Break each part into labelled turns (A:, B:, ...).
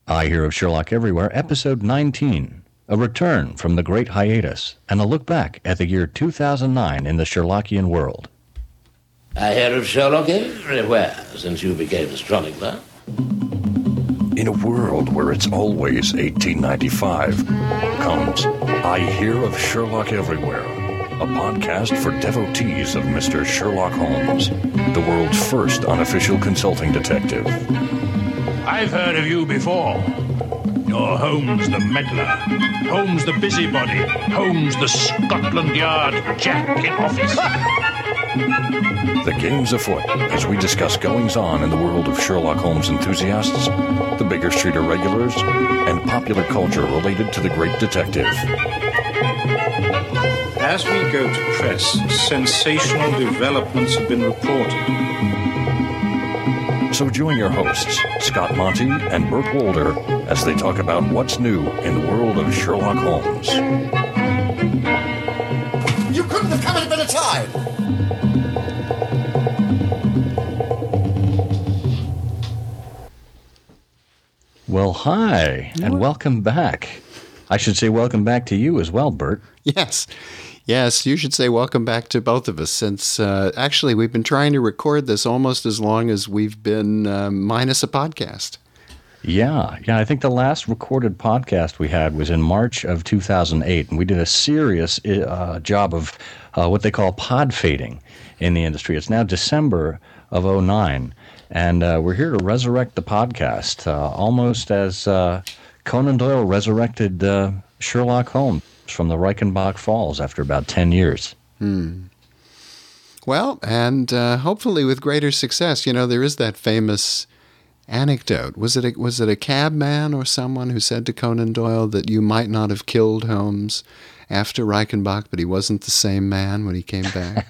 A: I Hear of Sherlock Everywhere, Episode 19, a return from the great hiatus, and a look back at the year 2009 in the Sherlockian world.
B: I hear of Sherlock everywhere since you became a chronicler.
C: In a world where it's always 1895, comes I Hear of Sherlock Everywhere, a podcast for devotees of Mr. Sherlock Holmes, the world's first unofficial consulting detective.
D: I've heard of you before. You're Holmes the meddler, Holmes the busybody, Holmes the Scotland Yard Jack in office.
C: The game's afoot as we discuss goings-on in the world of Sherlock Holmes enthusiasts, the Baker Street irregulars, and popular culture related to the great detective.
E: As we go to press, sensational developments have been reported.
C: So join your hosts, Scott Monty and Burt Wolder, as they talk about what's new in the world of Sherlock Holmes.
F: You couldn't have come at a better time!
A: Well, hi, and welcome back. I should say welcome back to you as well, Bert.
G: Yes, you should say welcome back to both of us, since actually we've been trying to record this almost as long as we've been minus a podcast.
A: Yeah, I think the last recorded podcast we had was in March of 2008, and we did a serious job of what they call pod fading in the industry. It's now December of 2009, and we're here to resurrect the podcast, almost as Conan Doyle resurrected Sherlock Holmes from the Reichenbach Falls after about 10 years.
G: Well, and hopefully with greater success. You know, there is that famous anecdote. Was it a cab man or someone who said to Conan Doyle that you might not have killed Holmes after Reichenbach, but he wasn't the same man when he came back?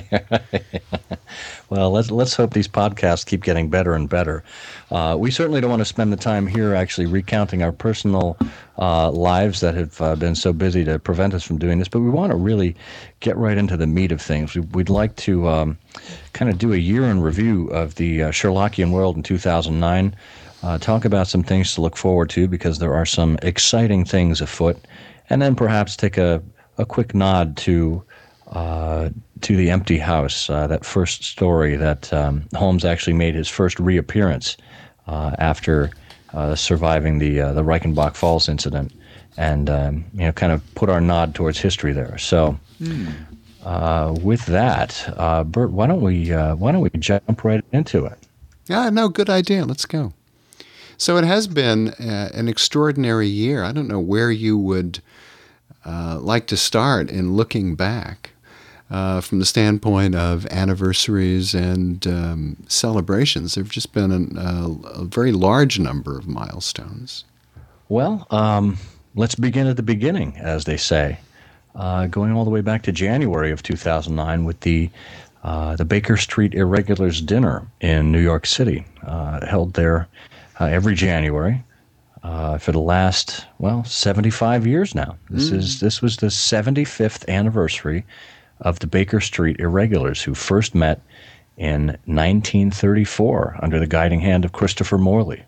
A: Well, let's hope these podcasts keep getting better and better. We certainly don't want to spend the time here actually recounting our personal lives that have been so busy to prevent us from doing this, but we want to really get right into the meat of things. We'd like to kind of do a year in review of the Sherlockian world in 2009, talk about some things to look forward to because there are some exciting things afoot, and then perhaps take a quick nod to The Empty House, that first story that Holmes actually made his first reappearance after surviving the Reichenbach Falls incident, and kind of put our nod towards history there. So, with that, Bert, why don't we jump right into it?
G: Yeah, no, good idea. Let's go. So it has been an extraordinary year. I don't know where you would like to start in looking back. From the standpoint of anniversaries and celebrations, there have just been a very large number of milestones.
A: Well, let's begin at the beginning, as they say, going all the way back to January of 2009 with the Baker Street Irregulars dinner in New York City, held there every January. For the last 75 years now. This was the 75th anniversary of the Baker Street Irregulars, who first met in 1934 under the guiding hand of Christopher Morley.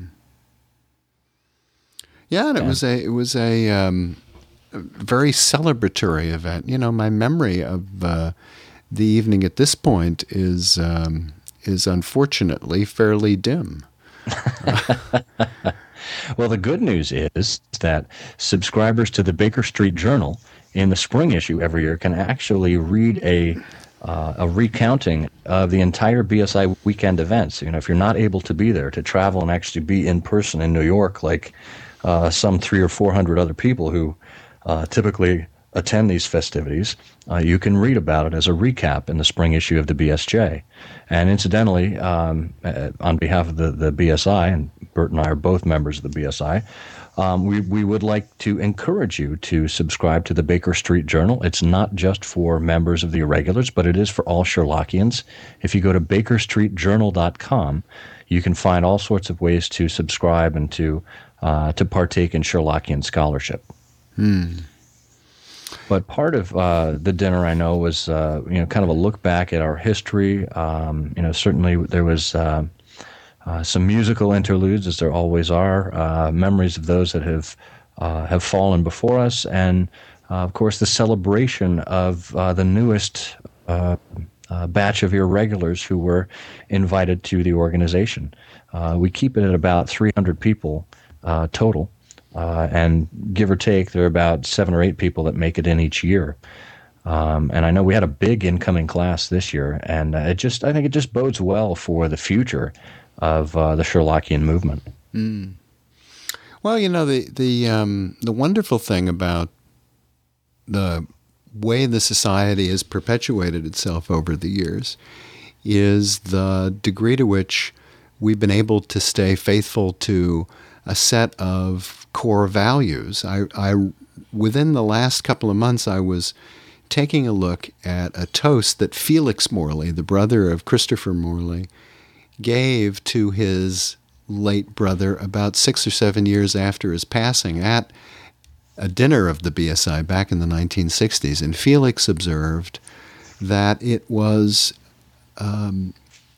G: Yeah, and it was a very celebratory event. You know, my memory of the evening at this point is unfortunately fairly dim.
A: Well, the good news is that subscribers to the Baker Street Journal in the spring issue every year can actually read a recounting of the entire BSI weekend events. You know, if you're not able to be there, to travel and actually be in person in New York, like some 300 or 400 other people who typically attend these festivities, you can read about it as a recap in the spring issue of the BSJ. And incidentally, on behalf of the BSI, and Bert and I are both members of the BSI, we would like to encourage you to subscribe to the Baker Street Journal. It's not just for members of the Irregulars, but it is for all Sherlockians. If you go to bakerstreetjournal.com, you can find all sorts of ways to subscribe and to partake in Sherlockian scholarship. But part of the dinner, I know, was kind of a look back at our history. Certainly there was some musical interludes, as there always are, memories of those that have fallen before us, and of course the celebration of the newest batch of irregulars who were invited to the organization. We keep it at about 300 people total, and give or take, there are about 7 or 8 people that make it in each year. And I know we had a big incoming class this year, and I think it just bodes well for the future of the Sherlockian movement.
G: Mm. Well, the wonderful thing about the way the society has perpetuated itself over the years is the degree to which we've been able to stay faithful to a set of core values. I within the last couple of months, I was taking a look at a toast that Felix Morley, the brother of Christopher Morley, gave to his late brother about 6 or 7 years after his passing at a dinner of the BSI back in the 1960s. And Felix observed that it was an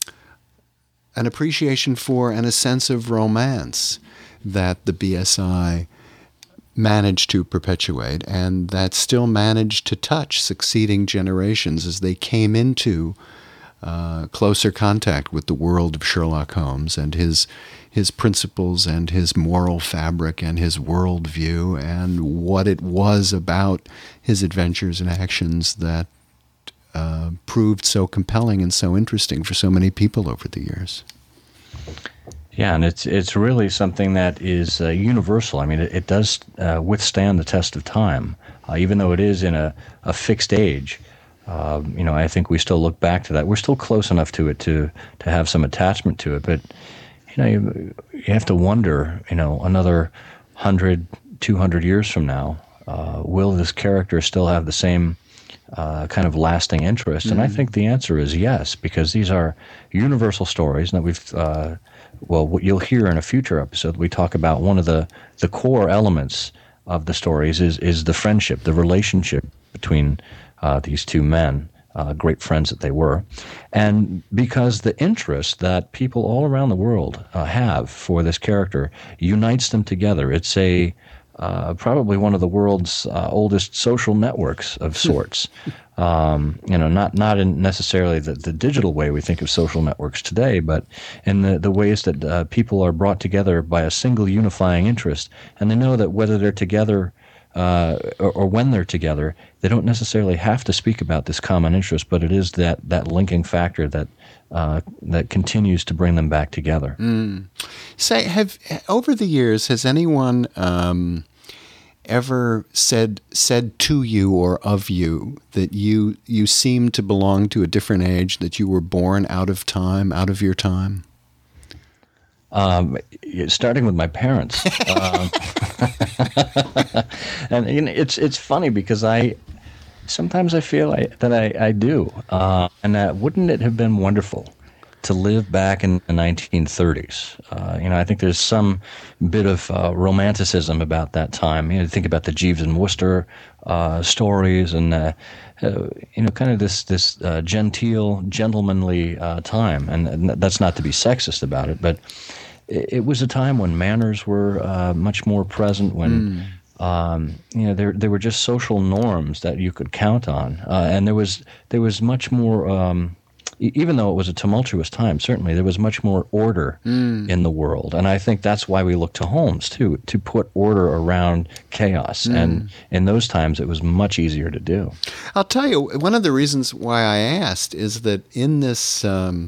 G: appreciation for and a sense of romance that the BSI managed to perpetuate, and that still managed to touch succeeding generations as they came into closer contact with the world of Sherlock Holmes and his principles and his moral fabric and his worldview and what it was about his adventures and actions that proved so compelling and so interesting for so many people over the years.
A: Yeah, and it's really something that is universal. I mean, it does withstand the test of time, even though it is in a fixed age. I think we still look back to that. We're still close enough to it to have some attachment to it, but you have to wonder, another 100, 200 years from now, will this character still have the same kind of lasting interest? Mm-hmm. And I think the answer is yes, because these are universal stories that we've, what you'll hear in a future episode, we talk about one of the core elements of the stories is the friendship, the relationship between these two men, great friends that they were. And because the interest that people all around the world have for this character unites them together, it's probably one of the world's oldest social networks of sorts. Not in necessarily the digital way we think of social networks today, but in the ways that people are brought together by a single unifying interest. And they know that whether they're together or when they're together, they don't necessarily have to speak about this common interest, but it is that linking factor that continues to bring them back together.
G: Mm. Say, over the years, has anyone ever said to you or of you that you seem to belong to a different age, that you were born out of time, out of your time?
A: Starting with my parents. And it's funny because sometimes I feel that I do. And that wouldn't it have been wonderful to live back in the 1930s? I think there's some bit of romanticism about that time. Think about the Jeeves and Wooster stories and kind of this genteel, gentlemanly time. And that's not to be sexist about it, but it was a time when manners were much more present, when there were just social norms that you could count on, and there was much more. Even though it was a tumultuous time, certainly there was much more order in the world, and I think that's why we look to Holmes too, to put order around chaos. And in those times, it was much easier to do.
G: I'll tell you, one of the reasons why I asked is that in this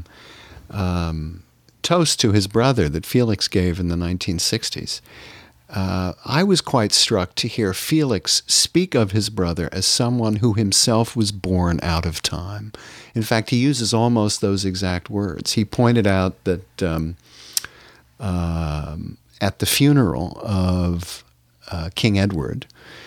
G: toast to his brother that Felix gave in the 1960s, I was quite struck to hear Felix speak of his brother as someone who himself was born out of time. In fact, he uses almost those exact words. He pointed out that at the funeral of King Edward,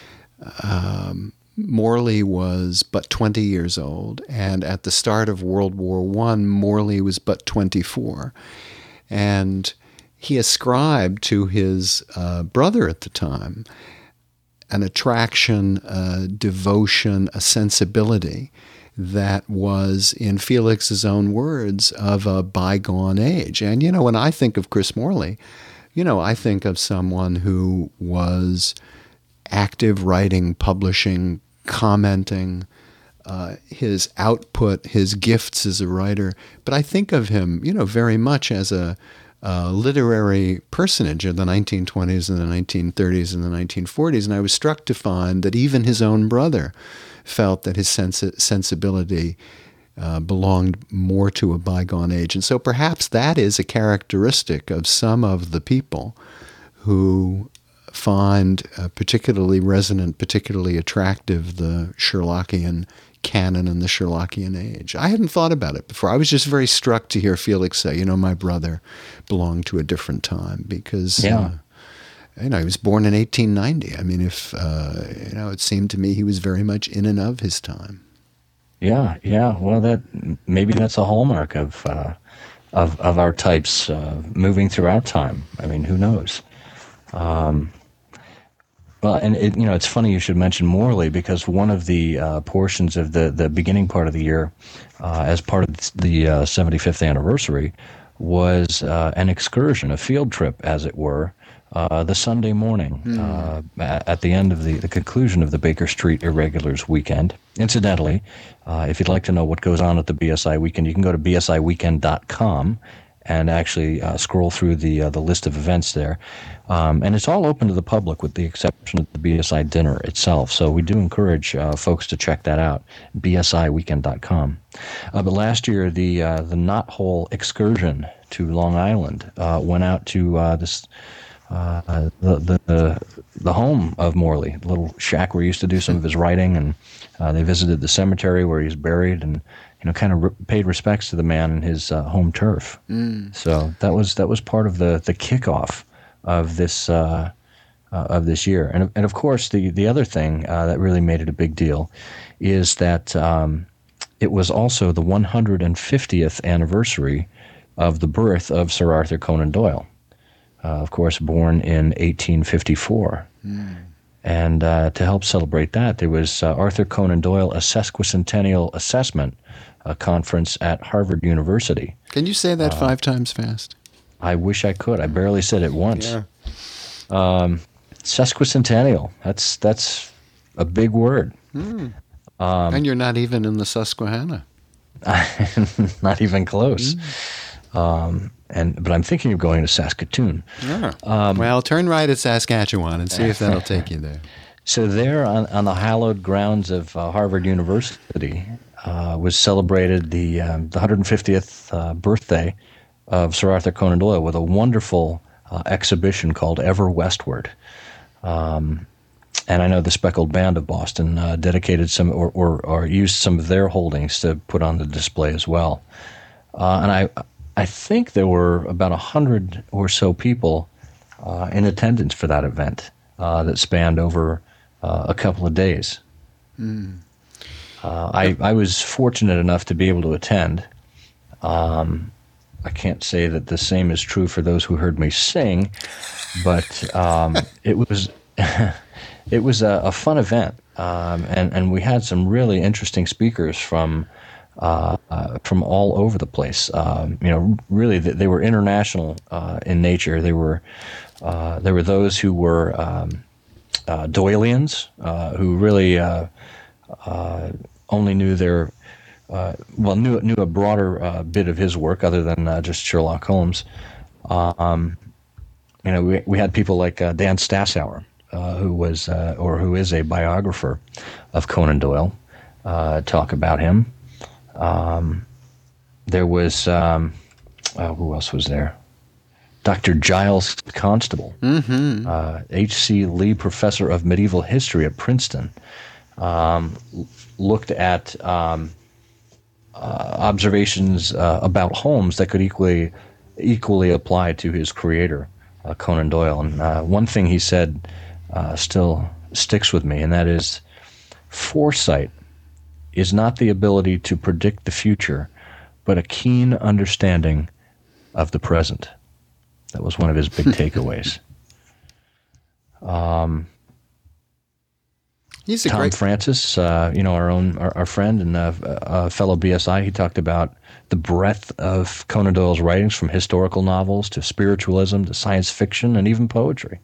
G: Morley was but 20 years old, and at the start of World War I, Morley was but 24. And he ascribed to his brother at the time an attraction, a devotion, a sensibility that was, in Felix's own words, of a bygone age. And, when I think of Chris Morley, I think of someone who was active, writing, publishing, commenting, his output, his gifts as a writer. But I think of him, very much as a literary personage of the 1920s and the 1930s and the 1940s. And I was struck to find that even his own brother felt that his sensibility belonged more to a bygone age. And so perhaps that is a characteristic of some of the people who find particularly resonant, particularly attractive, the Sherlockian canon and the Sherlockian age. I hadn't thought about it before. I was just very struck to hear Felix say, my brother belonged to a different time because, he was born in 1890. I mean, if, it seemed to me he was very much in and of his time.
A: Yeah. Well, maybe that's a hallmark of our types moving throughout time. I mean, who knows? Well, and it's funny you should mention Morley, because one of the portions of the beginning part of the year, as part of the 75th anniversary, was an excursion, a field trip, as it were, the Sunday morning at the end of the conclusion of the Baker Street Irregulars weekend. Incidentally, if you'd like to know what goes on at the BSI weekend, you can go to bsiweekend.com and actually scroll through the list of events there. And it's all open to the public with the exception of the BSI dinner itself. So we do encourage folks to check that out, bsiweekend.com. But last year, the Knothole excursion to Long Island went out to the home of Morley, the little shack where he used to do some of his writing, and they visited the cemetery where he's buried, and kind of paid respects to the man and his home turf. So that was part of the kickoff of this year, and of course the other thing that really made it a big deal is that it was also the 150th anniversary of the birth of Sir Arthur Conan Doyle. Of course, born in 1854. And to help celebrate that, there was Arthur Conan Doyle, a sesquicentennial assessment conference at Harvard University.
G: Can you say that 5 times fast?
A: I wish I could. I barely said it once. Yeah. Sesquicentennial. That's a big word.
G: And you're not even in the Susquehanna.
A: Not even close. But I'm thinking of going to Saskatoon.
G: Yeah. Well, turn right at Saskatchewan and see if that'll take you there.
A: So there on the hallowed grounds of Harvard University was celebrated the 150th birthday of Sir Arthur Conan Doyle with a wonderful exhibition called Ever Westward. And I know the Speckled Band of Boston dedicated some or used some of their holdings to put on the display as well. And I think there were about 100 or so people in attendance for that event that spanned over a couple of days. I was fortunate enough to be able to attend. I can't say that the same is true for those who heard me sing, but it was it was a fun event, and we had some really interesting speakers from all over the place. Really, they were international in nature. There were those who were Doyleans who really only knew knew a broader bit of his work other than just Sherlock Holmes. We had people like Dan Stasauer, who is a biographer of Conan Doyle, talk about him. There was who else was there? Dr. Giles Constable, H.C. Lee Professor of Medieval History at Princeton, looked at observations about Holmes that could equally apply to his creator, Conan Doyle. And one thing he said still sticks with me, and that is, foresight is not the ability to predict the future, but a keen understanding of the present. That was one of his big takeaways.
G: He's a
A: Tom
G: great
A: Francis, our friend and fellow BSI, he talked about the breadth of Conan Doyle's writings, from historical novels to spiritualism to science fiction and even poetry.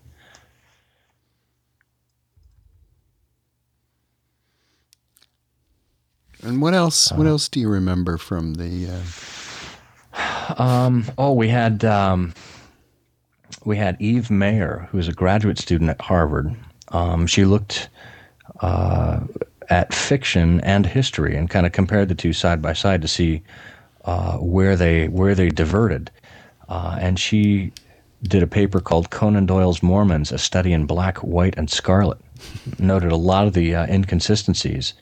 G: And what else? What else do you remember from the?
A: We had Eve Mayer, who was a graduate student at Harvard. She looked at fiction and history and kind of compared the two side by side to see where they diverted. And she did a paper called Conan Doyle's Mormons: A Study in Black, White, and Scarlet. Noted a lot of the inconsistencies.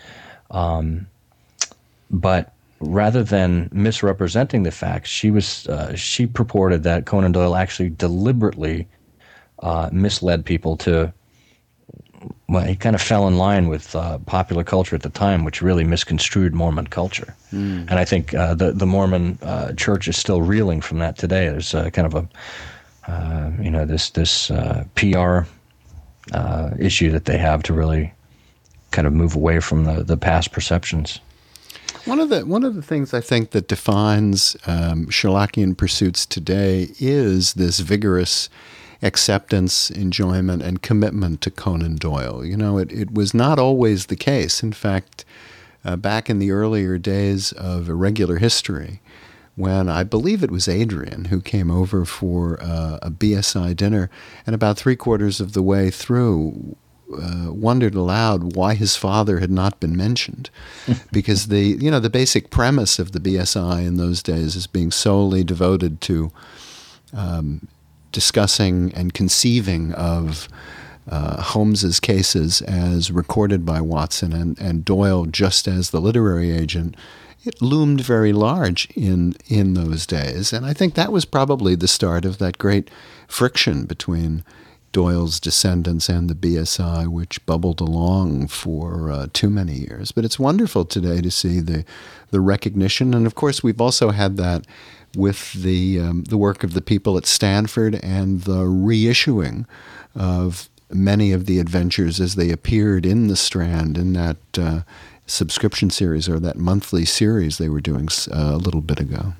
A: But rather than misrepresenting the facts, she purported that Conan Doyle actually deliberately misled people to. Well, he kind of fell in line with popular culture at the time, which really misconstrued Mormon culture. And I think the Mormon church is still reeling from that today. There's kind of a this PR issue that they have to really kind of move away from the past perceptions.
G: One of the things I think that defines Sherlockian pursuits today is this vigorous acceptance, enjoyment, and commitment to Conan Doyle. You know, it was not always the case. In fact, back in the earlier days of Irregular History, when I believe it was Adrian who came over for a BSI dinner, and about 3/4 of the way through wondered aloud why his father had not been mentioned, because the basic premise of the BSI in those days is being solely devoted to discussing and conceiving of Holmes's cases as recorded by Watson, and Doyle just as the literary agent. It loomed very large in those days, and I think that was probably the start of that great friction between Doyle's descendants and the BSI, which bubbled along for too many years. But it's wonderful today to see the recognition, and of course we've also had that with the work of the people at Stanford and the reissuing of many of the adventures as they appeared in the Strand in that subscription series or that monthly series they were doing a little bit ago.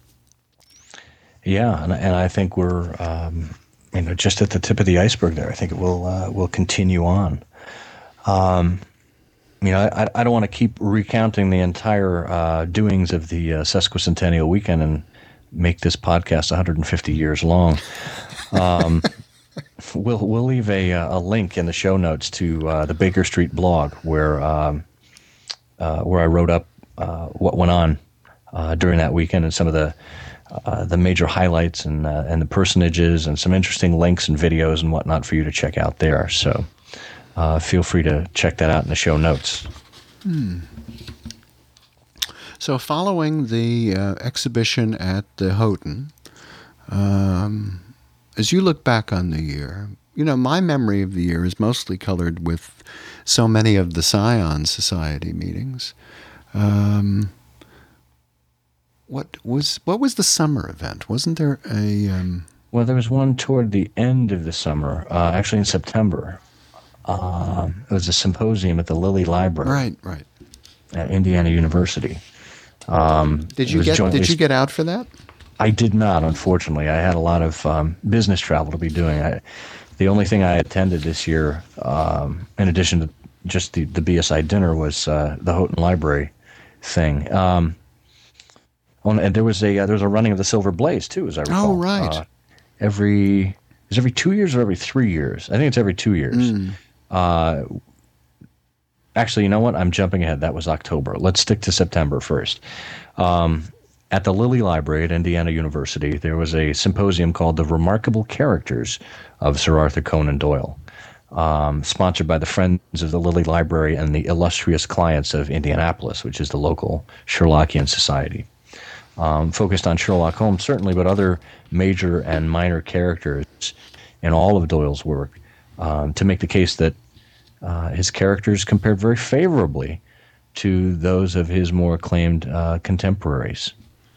A: Yeah, and I think we're just at the tip of the iceberg there. I think it will continue on. I don't want to keep recounting the entire doings of the sesquicentennial weekend and make this podcast 150 years long. We'll leave a link in the show notes to the Baker Street blog where I wrote up what went on during that weekend and some of the major highlights and the personages and some interesting links and videos and whatnot for you to check out there. So feel free to check that out in the show notes.
G: So following the exhibition at the Houghton, as you look back on the year, my memory of the year is mostly colored with so many of the Scion Society meetings. What was the summer event? Wasn't there a...
A: Well, there was one toward the end of the summer, actually in September. It was a symposium at the Lilly Library.
G: Right.
A: At Indiana University.
G: Did you get out for that?
A: I did not, unfortunately. I had a lot of business travel to be doing. The only thing I attended this year, in addition to just the BSI dinner, was the Houghton Library thing. And there was a running of the Silver Blaze too, as I recall.
G: Oh, right.
A: Every 2 years or every 3 years? I think it's every 2 years. Actually, you know what? I'm jumping ahead. That was October. Let's stick to September first. At the Lilly Library at Indiana University, there was a symposium called The Remarkable Characters of Sir Arthur Conan Doyle, sponsored by the Friends of the Lilly Library and the Illustrious Clients of Indianapolis, which is the local Sherlockian society. Focused on Sherlock Holmes, certainly, but other major and minor characters in all of Doyle's work, to make the case that his characters compared very favorably to those of his more acclaimed contemporaries.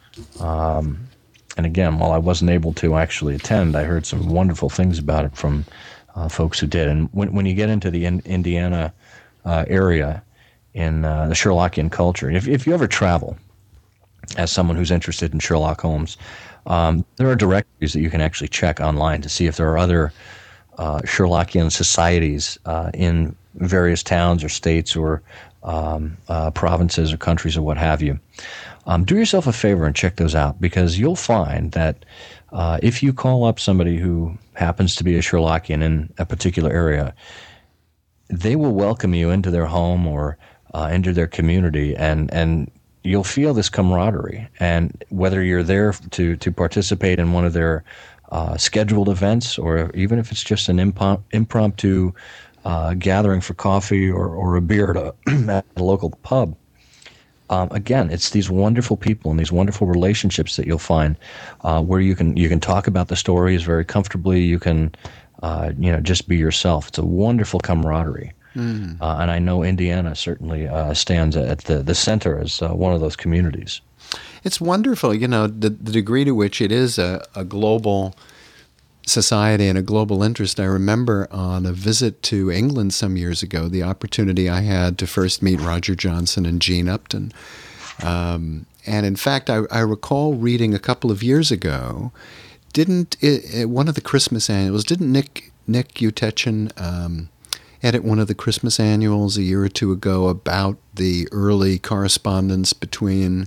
A: And again, while I wasn't able to actually attend, I heard some wonderful things about it from folks who did. And when you get into the Indiana area in the Sherlockian culture. If you ever travel as someone who's interested in Sherlock Holmes, there are directories that you can actually check online to see if there are other Sherlockian societies in various towns or states or provinces or countries or what have you. Do yourself a favor and check those out, because you'll find that if you call up somebody who happens to be a Sherlockian in a particular area, they will welcome you into their home or into their community, and you'll feel this camaraderie. And whether you're there to participate in one of their scheduled events, or even if it's just an impromptu gathering for coffee or a beer at a local pub, again, it's these wonderful people and these wonderful relationships that you'll find where you can talk about the stories very comfortably. You can just be yourself. It's a wonderful camaraderie. And I know Indiana certainly stands at the center as one of those communities.
G: It's wonderful, the degree to which it is a global society and a global interest. I remember on a visit to England some years ago, the opportunity I had to first meet Roger Johnson and Gene Upton. And in fact, I recall reading a couple of years ago, one of the Christmas annuals, didn't Nick Utechin edit one of the Christmas annuals a year or two ago about the early correspondence between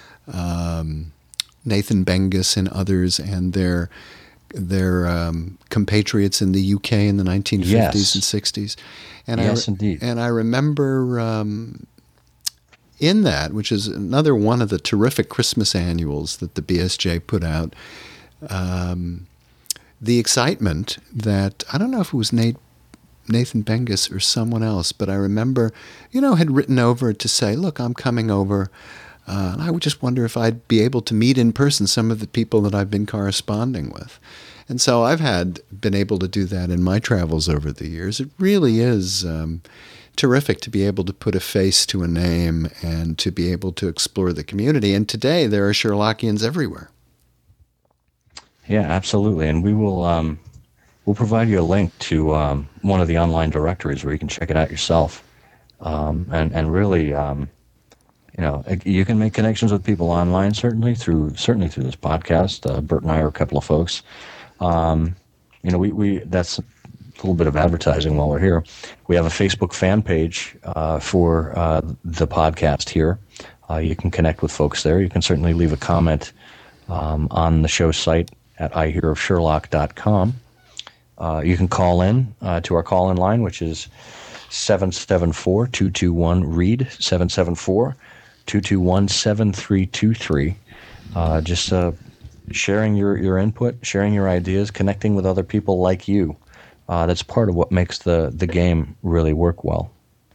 G: Nathan Bengus and others and their compatriots in the UK in the 1950s and 60s. And
A: indeed.
G: And I remember in that, which is another one of the terrific Christmas annuals that the BSJ put out, the excitement that, I don't know if it was Nathan Bengus or someone else, but I remember, had written over to say, look, I'm coming over. And I would just wonder if I'd be able to meet in person some of the people that I've been corresponding with. And so I've been able to do that in my travels over the years. It really is terrific to be able to put a face to a name and to be able to explore the community. And today there are Sherlockians everywhere.
A: Yeah, absolutely. And we will we'll provide you a link to one of the online directories where you can check it out yourself. And really, you can make connections with people online, certainly through this podcast. Bert and I are a couple of folks. We that's a little bit of advertising while we're here. We have a Facebook fan page for the podcast here. You can connect with folks there. You can certainly leave a comment on the show site at ihearofsherlock.com. You can call in to our call-in line, which is 774-221-READ, 774-221-7323. Just sharing your input, sharing your ideas, connecting with other people like you. That's part of what makes the game really work well.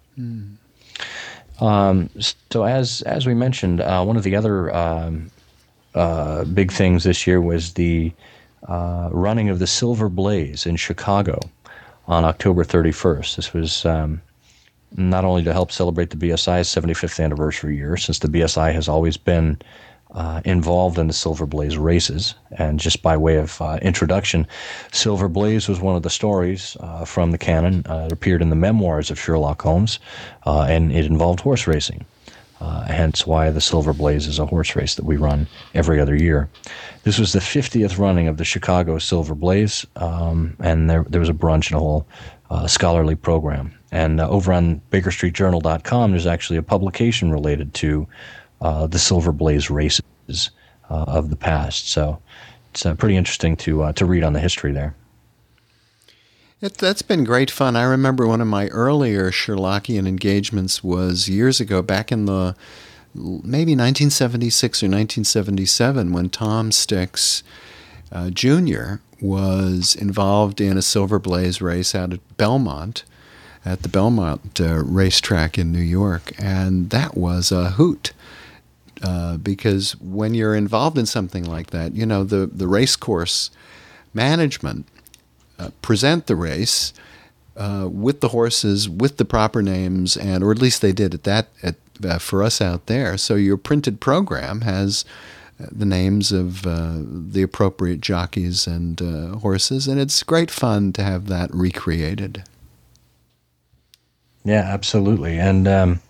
A: So as we mentioned, one of the other big things this year was the running of the Silver Blaze in Chicago on October 31st. This was not only to help celebrate the BSI's 75th anniversary year, since the BSI has always been involved in the Silver Blaze races. And just by way of introduction, Silver Blaze was one of the stories from the canon. It appeared in the memoirs of Sherlock Holmes, and it involved horse racing. Hence why the Silver Blaze is a horse race that we run every other year. This was the 50th running of the Chicago Silver Blaze, and there was a brunch and a whole scholarly program. And over on BakerStreetJournal.com, there's actually a publication related to the Silver Blaze races of the past. So it's pretty interesting to read on the history there.
G: That's been great fun. I remember one of my earlier Sherlockian engagements was years ago, back in the maybe 1976 or 1977, when Tom Stix Jr. was involved in a Silver Blaze race out at Belmont, at the Belmont racetrack in New York. And that was a hoot. Because when you're involved in something like that, the race course management present the race with the horses, with the proper names, or at least they did for us out there. So your printed program has the names of the appropriate jockeys and horses, and it's great fun to have that recreated.
A: Yeah, absolutely. And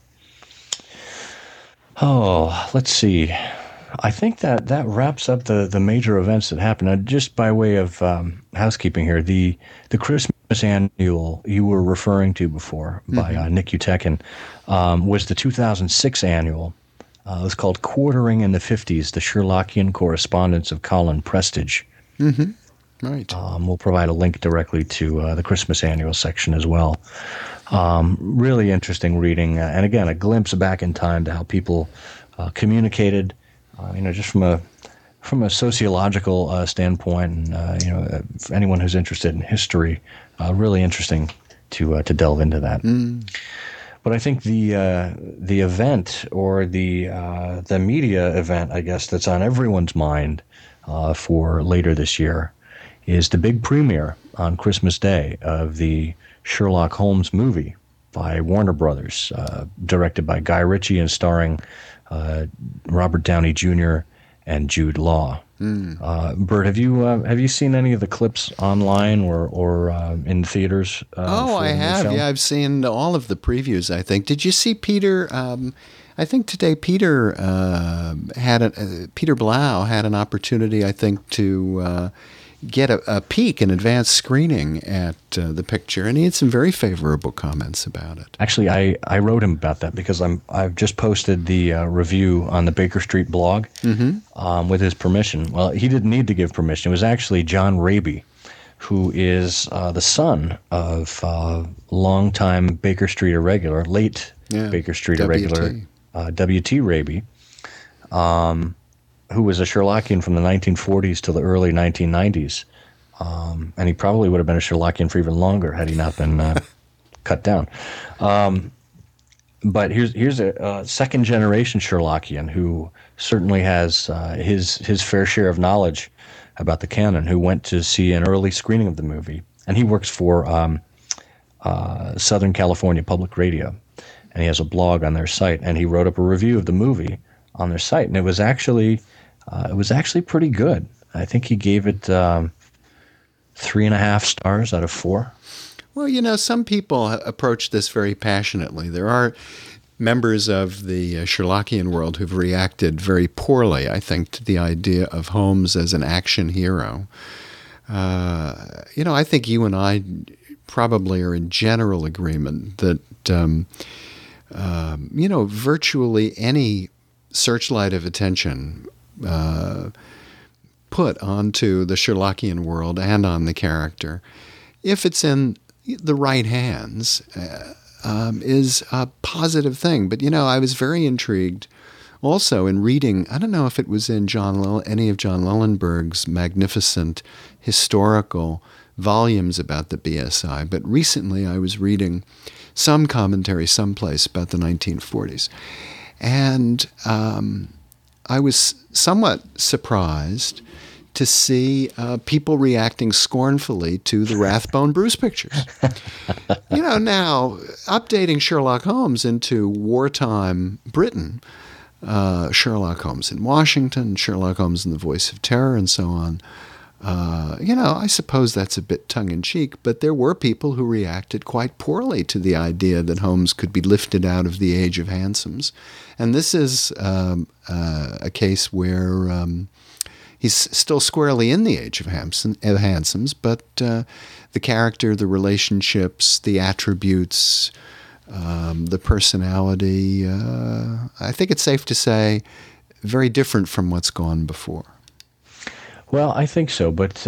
A: let's see. I think that wraps up the major events that happened. Just by way of housekeeping here, the Christmas annual you were referring to before by Nick Utekin was the 2006 annual. It was called Quartering in the 50s, the Sherlockian Correspondence of Colin Prestage.
G: Mm-hmm. Right.
A: We'll provide a link directly to the Christmas annual section as well. Really interesting reading, and again, a glimpse back in time to how people communicated, just from a sociological standpoint, and for anyone who's interested in history, really interesting to delve into that. But I think the event or the media event, I guess, that's on everyone's mind for later this year is the big premiere on Christmas Day of the Sherlock Holmes movie by Warner Brothers, directed by Guy Ritchie and starring Robert Downey Jr. and Jude Law. Bert, have you seen any of the clips online or in theaters?
G: I have. Yeah, I've seen all of the previews, I think. Did you see Peter? I think today Peter Peter Blau had an opportunity, I think, to get a peek, an advanced screening at the picture, and he had some very favorable comments about it.
A: Actually, I wrote him about that because I've just posted the review on the Baker Street blog with his permission. Well, he didn't need to give permission. It was actually John Raby, who is the son of longtime Baker Street irregular, late Baker Street irregular, W.T. Raby, who was a Sherlockian from the 1940s to the early 1990s. And he probably would have been a Sherlockian for even longer had he not been cut down. But here's a second-generation Sherlockian who certainly has his fair share of knowledge about the canon, who went to see an early screening of the movie. And he works for Southern California Public Radio, and he has a blog on their site. And he wrote up a review of the movie on their site, and it was actually pretty good. I think he gave it 3.5 stars out of 4.
G: Well, some people approach this very passionately. There are members of the Sherlockian world who've reacted very poorly, I think, to the idea of Holmes as an action hero. I think you and I probably are in general agreement that, virtually any searchlight of attention put onto the Sherlockian world and on the character, if it's in the right hands, is a positive thing. But, I was very intrigued also in reading, I don't know if it was in any of John Lellenberg's magnificent historical volumes about the BSI, but recently I was reading some commentary someplace about the 1940s. And I was somewhat surprised to see people reacting scornfully to the Rathbone Bruce pictures. Now, updating Sherlock Holmes into wartime Britain, Sherlock Holmes in Washington, Sherlock Holmes in The Voice of Terror, and so on, I suppose that's a bit tongue-in-cheek, but there were people who reacted quite poorly to the idea that Holmes could be lifted out of the age of hansoms. And this is a case where he's still squarely in the age of hansoms, but the character, the relationships, the attributes, the personality, I think it's safe to say, very different from what's gone before.
A: Well, I think so, but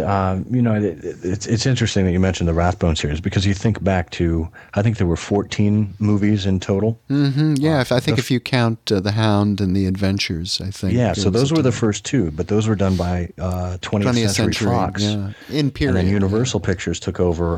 A: it's interesting that you mentioned the Rathbone series because you think back to, I think there were 14 movies in total.
G: Mm-hmm. Yeah, if you count The Hound and The Adventures, I think.
A: Yeah, so those were the first two, but those were done by 20th Century Fox.
G: Yeah, in period.
A: And then Universal Pictures took over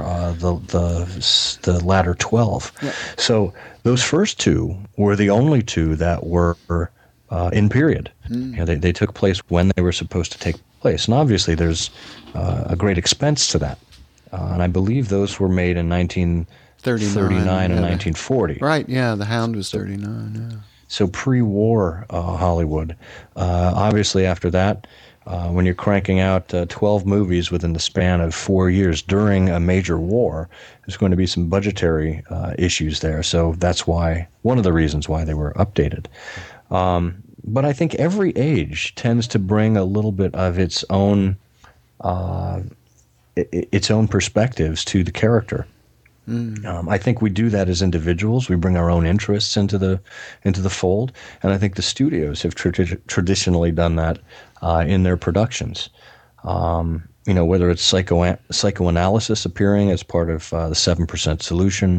A: the latter 12. Yeah. So those first two were the only two that were in period. They took place when they were supposed to take place. And obviously there's a great expense to that. And I believe those were made in 1939 and 1940.
G: Right, yeah, The Hound was 39, yeah.
A: So pre-war Hollywood. Obviously after that, when you're cranking out 12 movies within the span of 4 years during a major war, there's going to be some budgetary issues there. So that's one of the reasons why they were updated. But I think every age tends to bring a little bit of its own perspectives to the character. I think we do that as individuals. We bring our own interests into the fold, and I think the studios have traditionally done that in their productions. Whether it's psychoanalysis appearing as part of the 7% Solution,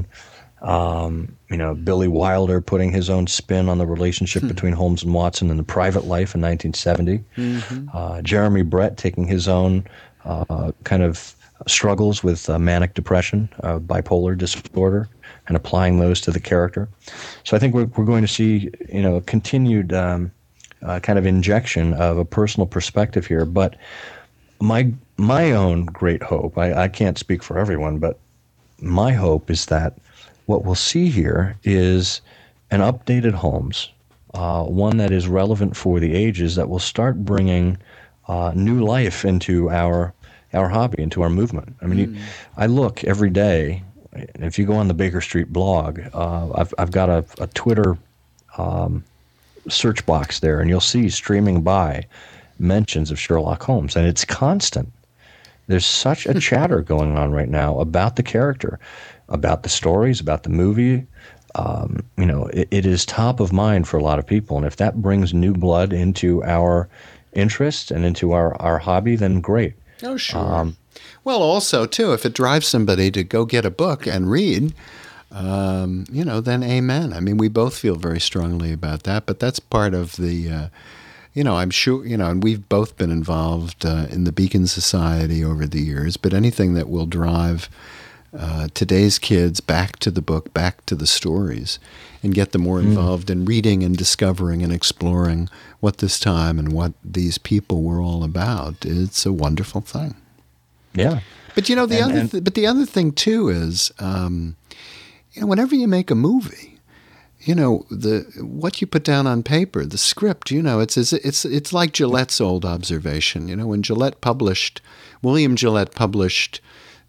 A: Billy Wilder putting his own spin on the relationship between Holmes and Watson in The Private Life in 1970, Jeremy Brett taking his own kind of struggles with manic depression, bipolar disorder, and applying those to the character. So I think we're going to see, a continued kind of injection of a personal perspective here. But my own great hope, I can't speak for everyone, but my hope is that what we'll see here is an updated Holmes, one that is relevant for the ages, that will start bringing new life into our hobby, into our movement. I mean, I look every day. If you go on the Baker Street blog, I've got a Twitter search box there, and you'll see streaming by mentions of Sherlock Holmes, and it's constant. There's such a chatter going on right now about the character, about the stories, about the movie. It is top of mind for a lot of people, and if that brings new blood into our interest and into our hobby, then great.
G: Oh, sure. Well, also, too, if it drives somebody to go get a book and read, then amen. I mean, we both feel very strongly about that, but that's part of the, I'm sure, and we've both been involved in the Beacon Society over the years, but anything that will drive today's kids back to the book, back to the stories, and get them more involved in reading and discovering and exploring what this time and what these people were all about. It's a wonderful thing.
A: Yeah.
G: But the other thing too is, whenever you make a movie, what you put down on paper, the script, it's like Gillette's old observation. When William Gillette published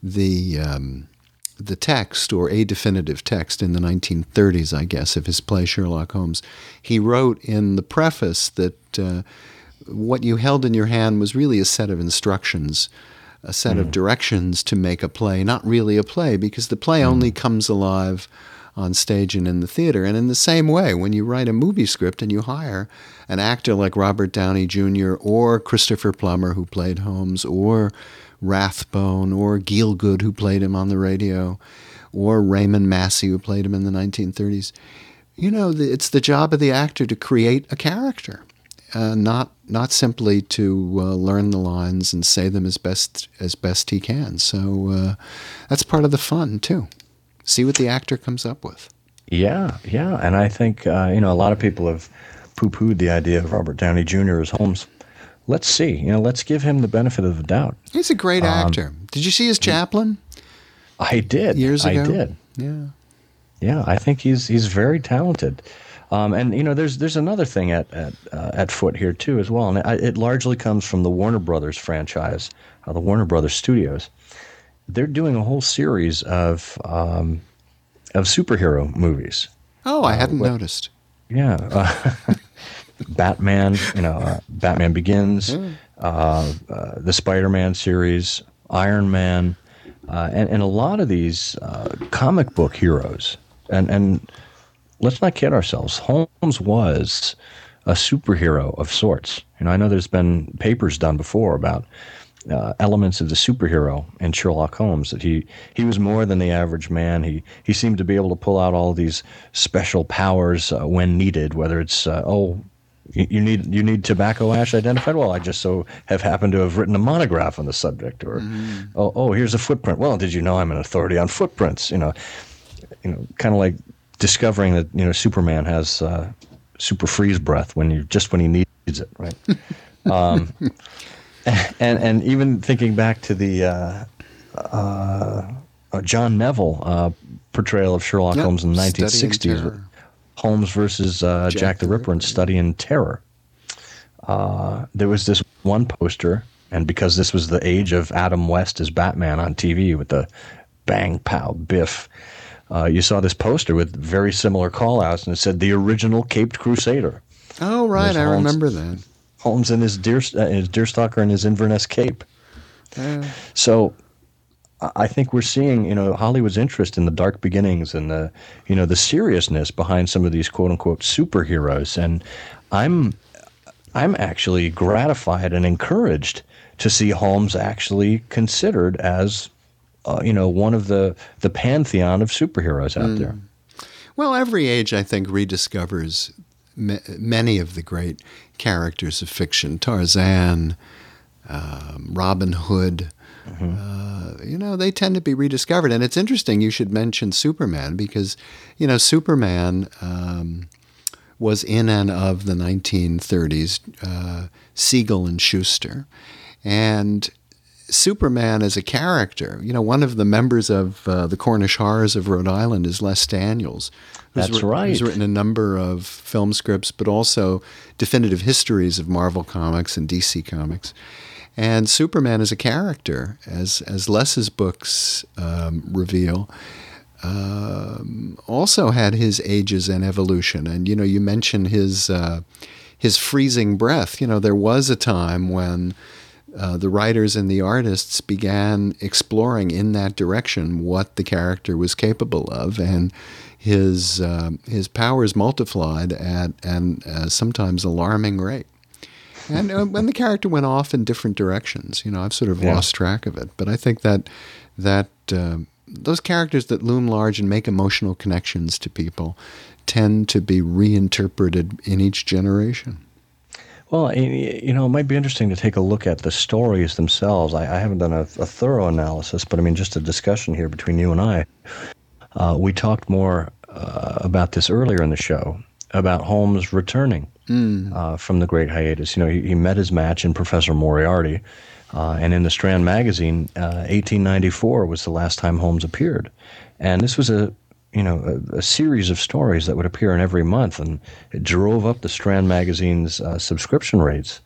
G: the text, or a definitive text, in the 1930s, I guess, of his play Sherlock Holmes, he wrote in the preface that what you held in your hand was really a set of instructions, a set of directions to make a play, not really a play, because the play only comes alive on stage and in the theater. And in the same way, when you write a movie script and you hire an actor like Robert Downey Jr. or Christopher Plummer, who played Holmes, or Rathbone, or Gielgud, who played him on the radio, or Raymond Massey, who played him in the 1930s. It's the job of the actor to create a character, not simply to learn the lines and say them as best he can. So that's part of the fun too. See what the actor comes up with.
A: Yeah, and I think a lot of people have poo-pooed the idea of Robert Downey Jr. as Holmes. Let's see. Let's give him the benefit of the doubt.
G: He's a great actor. Did you see his Chaplin?
A: I did.
G: Years ago?
A: I did.
G: Yeah.
A: Yeah, I think he's very talented. And there's another thing at foot here too as well, and it largely comes from the Warner Brothers franchise, the Warner Brothers Studios. They're doing a whole series of superhero movies.
G: Oh, I hadn't noticed.
A: Yeah. Batman, Batman Begins, the Spider-Man series, Iron Man, and a lot of these comic book heroes. And let's not kid ourselves. Holmes was a superhero of sorts. I know there's been papers done before about elements of the superhero in Sherlock Holmes, that he was more than the average man. He seemed to be able to pull out all these special powers when needed, whether it's you need tobacco ash identified. Well, I just so have happened to have written a monograph on the subject. Or here's a footprint. Well, did you know I'm an authority on footprints? Kind of like discovering that Superman has super freeze breath when he needs it, right? And even thinking back to the John Neville portrayal of Sherlock Holmes in the 1960s. Holmes versus Jack the Ripper in Study in Terror. There was this one poster, and because this was the age of Adam West as Batman on TV with the bang, pow, biff, you saw this poster with very similar call-outs, and it said the original Caped Crusader.
G: Oh, right, I remember that.
A: Holmes in his deerstalker and his Inverness cape. So I think we're seeing, Hollywood's interest in the dark beginnings and the seriousness behind some of these quote unquote superheroes. And I'm actually gratified and encouraged to see Holmes actually considered as, one of the pantheon of superheroes out there.
G: Well, every age, I think, rediscovers many of the great characters of fiction. Tarzan, Robin Hood, they tend to be rediscovered. And it's interesting you should mention Superman because, Superman was in and of the 1930s, Siegel and Schuster. And Superman as a character, one of the members of the Cornish Horrors of Rhode Island is Les Daniels.
A: That's right.
G: Who's written a number of film scripts, but also definitive histories of Marvel Comics and DC Comics. And Superman as a character, as Les's books reveal, also had his ages and evolution. And, you mentioned his freezing breath. There was a time when the writers and the artists began exploring in that direction what the character was capable of, and his powers multiplied at an sometimes alarming rate. And when the character went off in different directions, I've sort of lost track of it. But I think that those characters that loom large and make emotional connections to people tend to be reinterpreted in each generation.
A: Well, it might be interesting to take a look at the stories themselves. I haven't done a thorough analysis, but just a discussion here between you and I. We talked more about this earlier in the show, about Holmes returning from the great hiatus. He met his match in Professor Moriarty, and in the Strand magazine, 1894 was the last time Holmes appeared. And this was a series of stories that would appear in every month, and it drove up the Strand magazine's subscription rates.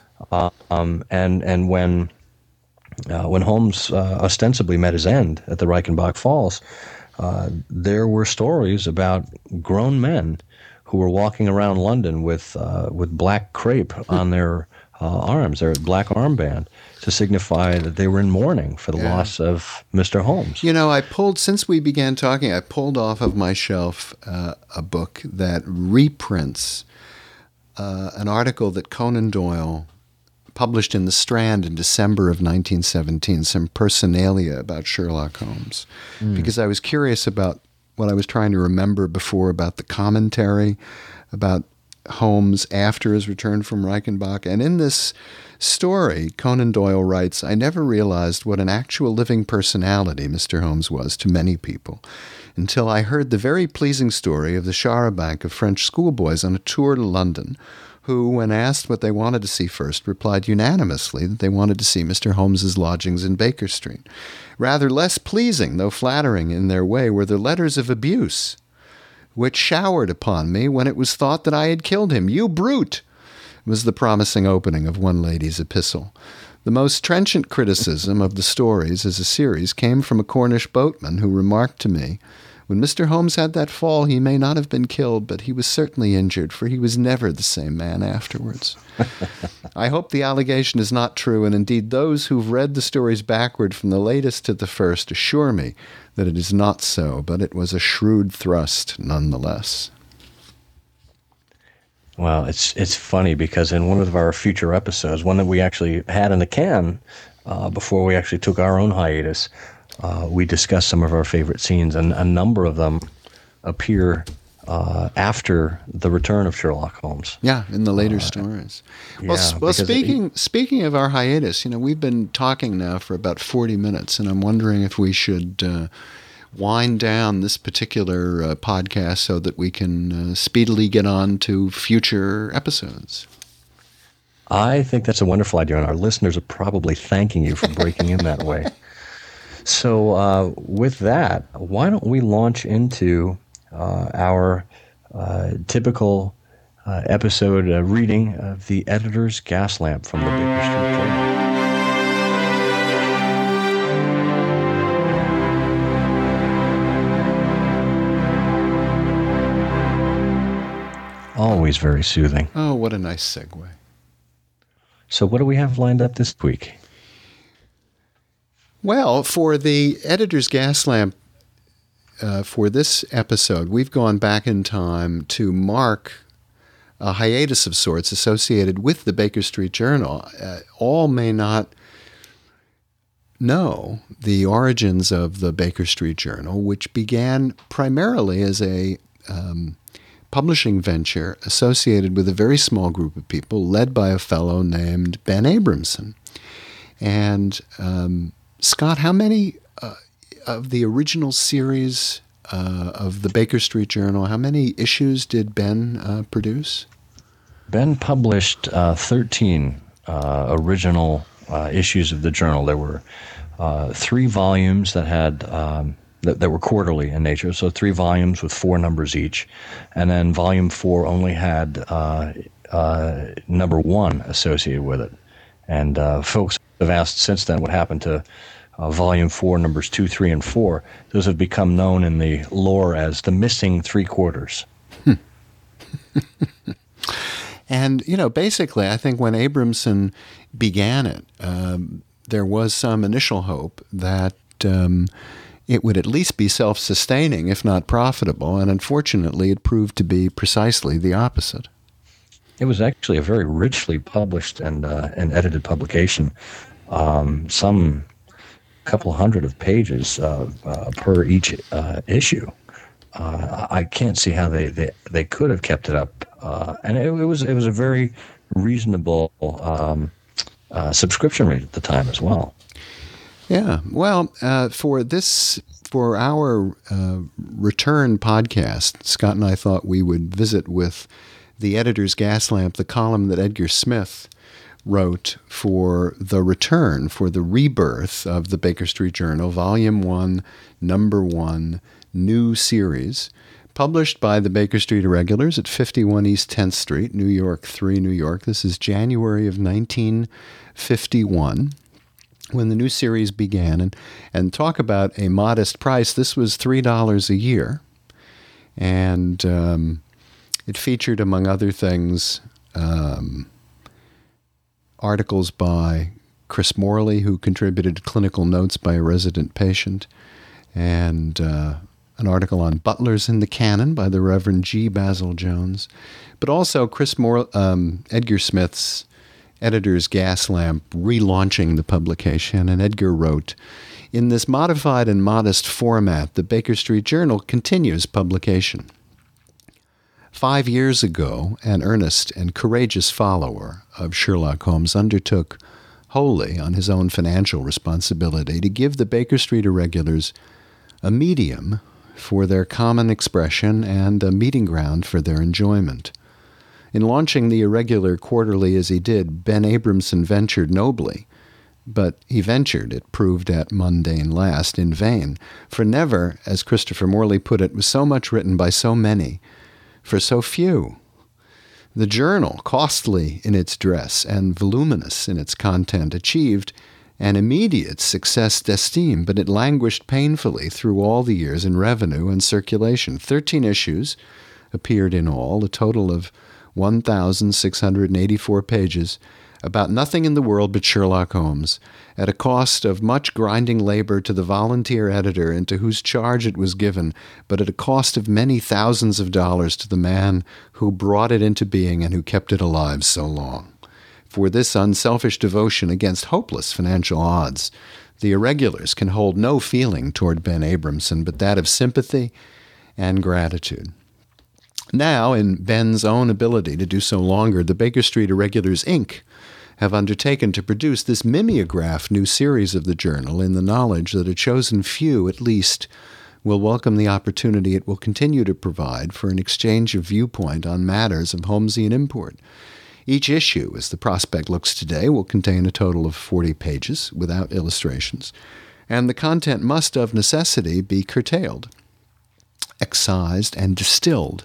A: And when Holmes ostensibly met his end at the Reichenbach Falls, there were stories about grown men who were walking around London with black crepe on their arms, their black armband, to signify that they were in mourning for the loss of Mr. Holmes.
G: Since we began talking, I pulled off of my shelf a book that reprints an article that Conan Doyle published in The Strand in December of 1917, some personalia about Sherlock Holmes, because I was curious about what I was trying to remember before about the commentary about Holmes after his return from Reichenbach. And in this story, Conan Doyle writes, "I never realized what an actual living personality Mr. Holmes was to many people until I heard the very pleasing story of the char a banc of French schoolboys on a tour to London, who, when asked what they wanted to see first, replied unanimously that they wanted to see Mr. Holmes's lodgings in Baker Street. Rather less pleasing, though flattering in their way, were the letters of abuse which showered upon me when it was thought that I had killed him. 'You brute!' was the promising opening of one lady's epistle. The most trenchant criticism of the stories as a series came from a Cornish boatman who remarked to me, 'When Mr. Holmes had that fall, he may not have been killed, but he was certainly injured, for he was never the same man afterwards.' I hope the allegation is not true, and indeed those who've read the stories backward from the latest to the first assure me that it is not so, but it was a shrewd thrust nonetheless."
A: Well, it's funny because in one of our future episodes, one that we actually had in the can before we actually took our own hiatus, we discussed some of our favorite scenes, and a number of them appear after the return of Sherlock Holmes.
G: Yeah, in the later stories. Well, speaking of our hiatus, we've been talking now for about 40 minutes, and I'm wondering if we should wind down this particular podcast so that we can speedily get on to future episodes.
A: I think that's a wonderful idea, and our listeners are probably thanking you for breaking in that way. So with that, why don't we launch into our typical episode reading of the editor's gas lamp from the Baker Street Journal. Always very soothing.
G: Oh, what a nice segue.
A: So what do we have lined up this week?
G: Well, for the editor's gas lamp, for this episode, we've gone back in time to mark a hiatus of sorts associated with the Baker Street Journal. All may not know the origins of the Baker Street Journal, which began primarily as a publishing venture associated with a very small group of people led by a fellow named Ben Abramson. And Scott, how many of the original series of the Baker Street Journal, how many issues did Ben produce?
A: Ben published 13 original issues of the journal. There were 3 volumes that had that were quarterly in nature, so 3 volumes with 4 numbers each, and then volume 4 only had number 1 associated with it. And folks have asked since then what happened to volume 4, numbers 2, 3, and 4. Those have become known in the lore as the missing 3 quarters.
G: And, basically, I think when Abramson began it, there was some initial hope that it would at least be self-sustaining, if not profitable, and unfortunately it proved to be precisely the opposite.
A: It was actually a very richly published and edited publication, some couple hundred of pages per each issue. I can't see how they could have kept it up, and it was a very reasonable subscription rate at the time as well.
G: Yeah, well, for our return podcast, Scott and I thought we would visit with the editor's gas lamp, the column that Edgar Smith wrote for the return, for the rebirth of the Baker Street Journal, Volume 1, Number 1, new series, published by the Baker Street Irregulars at 51 East 10th Street, New York 3, New York. This is January of 1951. When the new series began, and talk about a modest price. This was $3 a year, and it featured, among other things, articles by Chris Morley, who contributed clinical notes by a resident patient, and an article on butlers in the canon by the Reverend G. Basil Jones, but also Edgar Smith's editor's gas lamp relaunching the publication, and Edgar wrote, "In this modified and modest format, the Baker Street Journal continues publication. 5 years ago, an earnest and courageous follower of Sherlock Holmes undertook wholly on his own financial responsibility to give the Baker Street Irregulars a medium for their common expression and a meeting ground for their enjoyment. In launching the Irregular Quarterly as he did, Ben Abramson ventured nobly, but he ventured, it proved at mundane last, in vain, for never, as Christopher Morley put it, was so much written by so many for so few. The journal, costly in its dress and voluminous in its content, achieved an immediate success d'estime, but it languished painfully through all the years in revenue and circulation. 13 issues appeared in all, a total of 1,684 pages, about nothing in the world but Sherlock Holmes, at a cost of much grinding labor to the volunteer editor into whose charge it was given, but at a cost of many thousands of dollars to the man who brought it into being and who kept it alive so long. For this unselfish devotion against hopeless financial odds, the Irregulars can hold no feeling toward Ben Abramson but that of sympathy and gratitude." Now, in Ben's own ability to do so longer, the Baker Street Irregulars, Inc. have undertaken to produce this mimeograph new series of the journal in the knowledge that a chosen few, at least, will welcome the opportunity it will continue to provide for an exchange of viewpoint on matters of Holmesian import. Each issue, as the prospect looks today, will contain a total of 40 pages without illustrations, and the content must of necessity be curtailed, excised, and distilled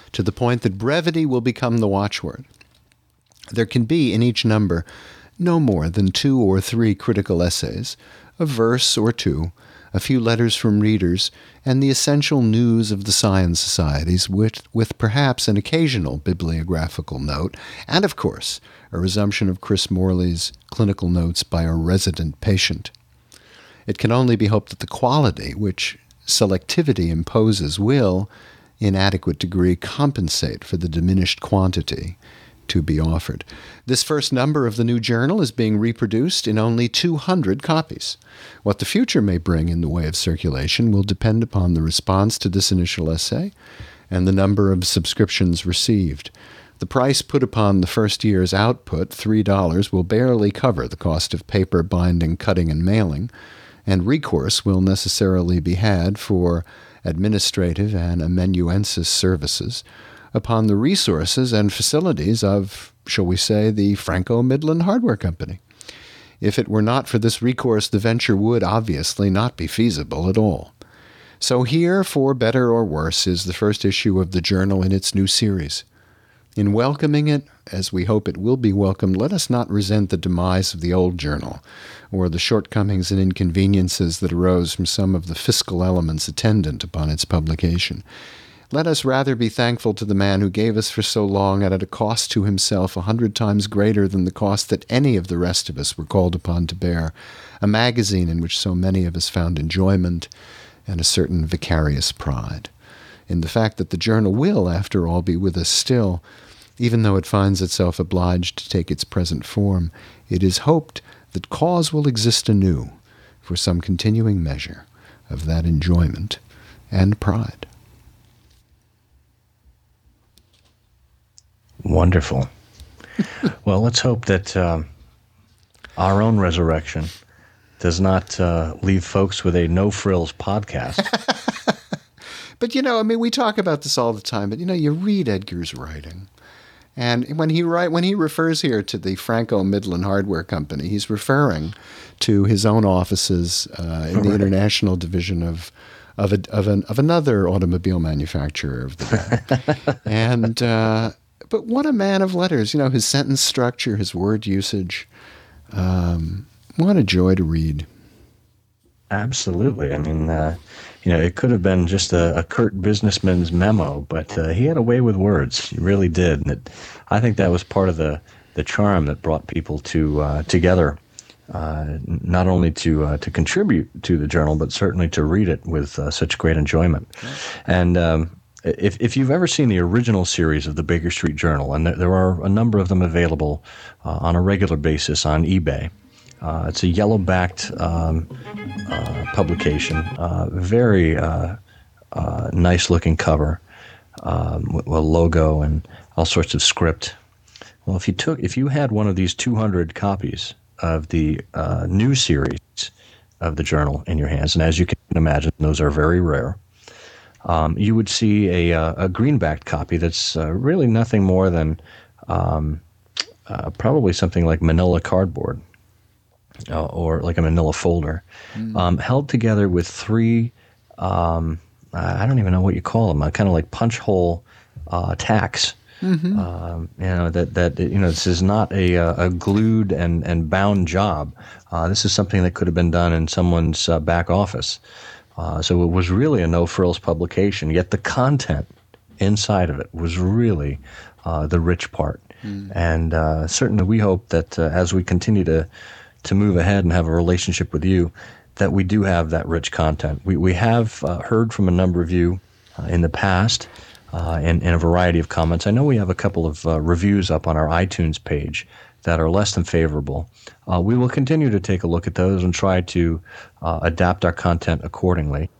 G: to the point that brevity will become the watchword. There can be in each number no more than 2 or 3 critical essays, a verse or two, a few letters from readers, and the essential news of the science societies with perhaps an occasional bibliographical note, and, of course, a resumption of Chris Morley's clinical notes by a resident patient. It can only be hoped that the quality which selectivity imposes will, in adequate degree, compensate for the diminished quantity to be offered. This first number of the new journal is being reproduced in only 200 copies. What the future may bring in the way of circulation will depend upon the response to this initial essay and the number of subscriptions received. The price put upon the first year's output, $3, will barely cover the cost of paper, binding, cutting, and mailing, and recourse will necessarily be had for administrative and amanuensis services upon the resources and facilities of, shall we say, the Franco-Midland Hardware Company. If it were not for this recourse, the venture would obviously not be feasible at all. So here, for better or worse, is the first issue of the journal in its new series. In welcoming it, as we hope it will be welcomed, let us not resent the demise of the old journal, or the shortcomings and inconveniences that arose from some of the fiscal elements attendant upon its publication. Let us rather be thankful to the man who gave us for so long, and at a cost to himself 100 times greater than the cost that any of the rest of us were called upon to bear, a magazine in which so many of us found enjoyment and a certain vicarious pride in the fact that the journal will, after all, be with us still. Even though it finds itself obliged to take its present form, it is hoped that cause will exist anew for some continuing measure of that enjoyment and pride.
A: Wonderful. Well, let's hope that our own resurrection does not leave folks with a no-frills podcast.
G: But, we talk about this all the time, but, you read Edgar's writing. And when he refers here to the Franco-Midland Hardware Company, he's referring to his own offices in the international division of another automobile manufacturer of the day. And but what a man of letters! His sentence structure, his word usage. What a joy to read.
A: Absolutely. I mean, it could have been just a curt businessman's memo, but he had a way with words. He really did. And I think that was part of the charm that brought people together, not only to contribute to the journal, but certainly to read it with such great enjoyment. And if you've ever seen the original series of the Baker Street Journal, and there are a number of them available on a regular basis on eBay, it's a yellow-backed publication, very nice-looking cover, with a logo and all sorts of script. Well, if you had one of these 200 copies of the new series of the journal in your hands, and as you can imagine, those are very rare, you would see a greenbacked copy that's really nothing more than probably something like manila cardboard. Or like a manila folder, held together with 3, I don't even know what you call them, kind of like punch hole tacks. Mm-hmm. This is not a glued and bound job. This is something that could have been done in someone's back office. So it was really a no-frills publication, yet the content inside of it was really the rich part. Mm. And certainly we hope that as we continue to move ahead and have a relationship with you, that we do have that rich content. We have heard from a number of you in the past in a variety of comments. I know we have a couple of reviews up on our iTunes page that are less than favorable. We will continue to take a look at those and try to adapt our content accordingly.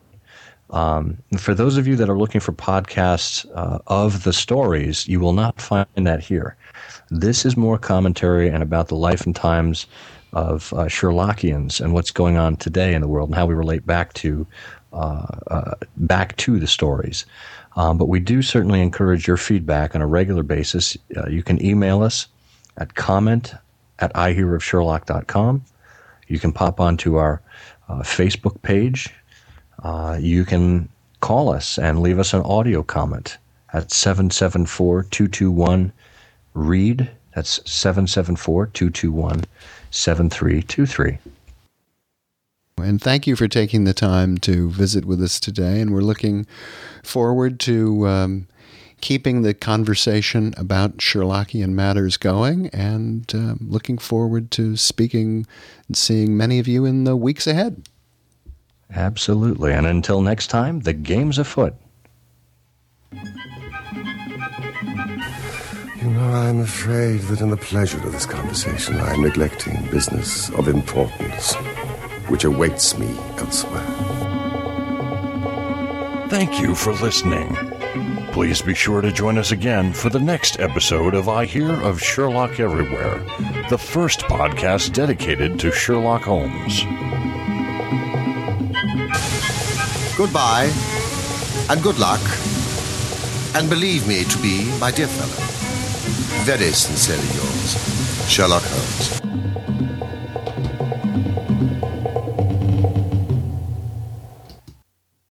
A: For those of you that are looking for podcasts of the stories, you will not find that here. This is more commentary and about the life and times of Sherlockians and what's going on today in the world and how we relate back to the stories. But we do certainly encourage your feedback on a regular basis. You can email us at comment@ihearofsherlock.com. You can pop onto our Facebook page. You can call us and leave us an audio comment at 774-221-READ. That's 774-221-7323.
G: And thank you for taking the time to visit with us today. And we're looking forward to keeping the conversation about Sherlockian matters going, and looking forward to speaking and seeing many of you in the weeks ahead.
A: Absolutely. And until next time, the game's afoot.
H: You know, I'm afraid that in the pleasure of this conversation, I'm neglecting business of importance, which awaits me elsewhere.
C: Thank you for listening. Please be sure to join us again for the next episode of I Hear of Sherlock Everywhere, the first podcast dedicated to Sherlock Holmes.
F: Goodbye, and good luck, and believe me to be, my dear fellow, very sincerely yours, Sherlock Holmes.